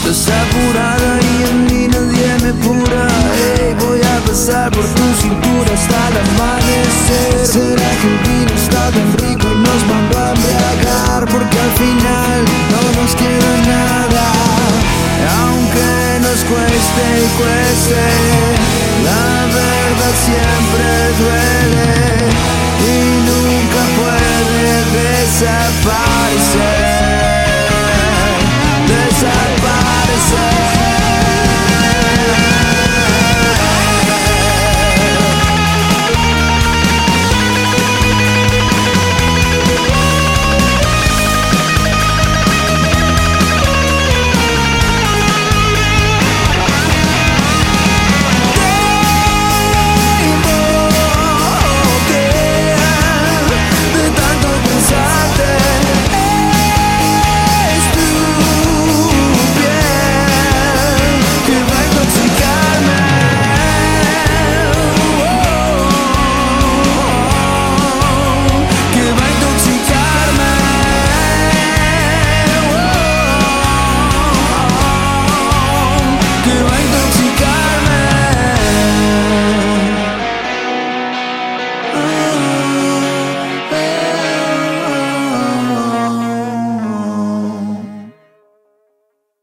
Estás apurada y en mí nadie me apura. Hey, voy a pasar por tu cintura hasta el amanecer. ¿Será que el vino está tan rico y nos mandó a embriagar? Porque al final no nos queda nada, aunque nos cueste y cueste. La verdad siempre